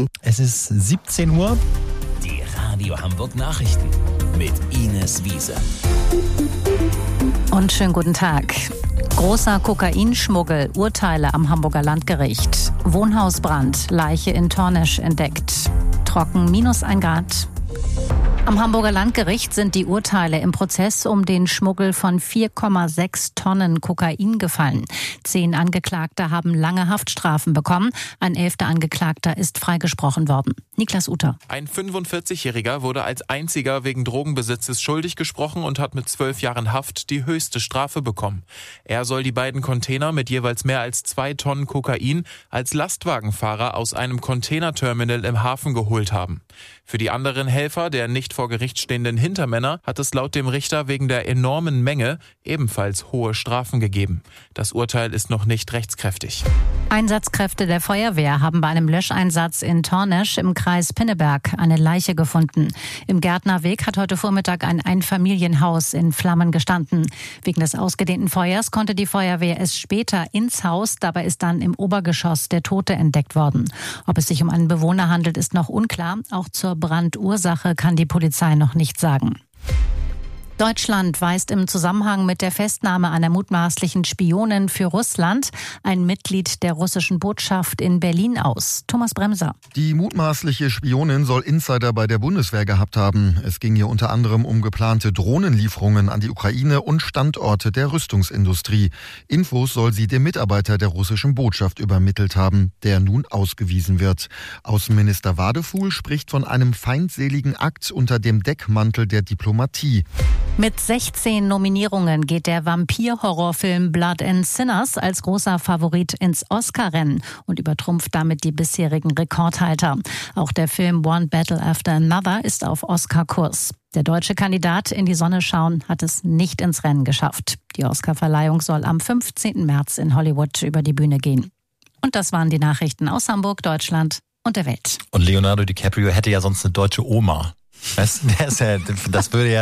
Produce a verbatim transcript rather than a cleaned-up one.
Nachrichten. Es ist siebzehn Uhr. Die Radio Hamburg Nachrichten mit Ines Wiese. Und schönen guten Tag. Großer Kokainschmuggel, Urteile am Hamburger Landgericht. Wohnhausbrand, Leiche in Tornesch entdeckt. Trocken, minus ein Grad. Am Hamburger Landgericht sind die Urteile im Prozess um den Schmuggel von vier Komma sechs Tonnen Kokain gefallen. Zehn Angeklagte haben lange Haftstrafen bekommen. Ein elfter Angeklagter ist freigesprochen worden. Niklas Uter. Ein fünfundvierzigjähriger wurde als einziger wegen Drogenbesitzes schuldig gesprochen und hat mit zwölf Jahren Haft die höchste Strafe bekommen. Er soll die beiden Container mit jeweils mehr als zwei Tonnen Kokain als Lastwagenfahrer aus einem Containerterminal im Hafen geholt haben. Für die anderen Helfer der nicht vor Gericht stehenden Hintermänner hat es laut dem Richter wegen der enormen Menge ebenfalls hohe Strafen gegeben. Das Urteil ist noch nicht rechtskräftig. Einsatzkräfte der Feuerwehr haben bei einem Löscheinsatz in Tornesch im Kreis Pinneberg eine Leiche gefunden. Im Gärtnerweg hat heute Vormittag ein Einfamilienhaus in Flammen gestanden. Wegen des ausgedehnten Feuers konnte die Feuerwehr es später ins Haus. Dabei ist dann im Obergeschoss der Tote entdeckt worden. Ob es sich um einen Bewohner handelt, ist noch unklar. Auch zur Brandursache kann die Polizei noch nichts sagen. Deutschland weist im Zusammenhang mit der Festnahme einer mutmaßlichen Spionin für Russland ein Mitglied der russischen Botschaft in Berlin aus. Thomas Bremser. Die mutmaßliche Spionin soll Insider bei der Bundeswehr gehabt haben. Es ging hier unter anderem um geplante Drohnenlieferungen an die Ukraine und Standorte der Rüstungsindustrie. Infos soll sie dem Mitarbeiter der russischen Botschaft übermittelt haben, der nun ausgewiesen wird. Außenminister Wadefuhl spricht von einem feindseligen Akt unter dem Deckmantel der Diplomatie. Mit sechzehn Nominierungen geht der Vampir-Horrorfilm Blood and Sinners als großer Favorit ins Oscar-Rennen und übertrumpft damit die bisherigen Rekordhalter. Auch der Film One Battle After Another ist auf Oscar-Kurs. Der deutsche Kandidat In die Sonne schauen hat es nicht ins Rennen geschafft. Die Oscar-Verleihung soll am fünfzehnten März in Hollywood über die Bühne gehen. Und das waren die Nachrichten aus Hamburg, Deutschland und der Welt. Und Leonardo DiCaprio hätte ja sonst eine deutsche Oma. Weißt, der ist ja, das würde ja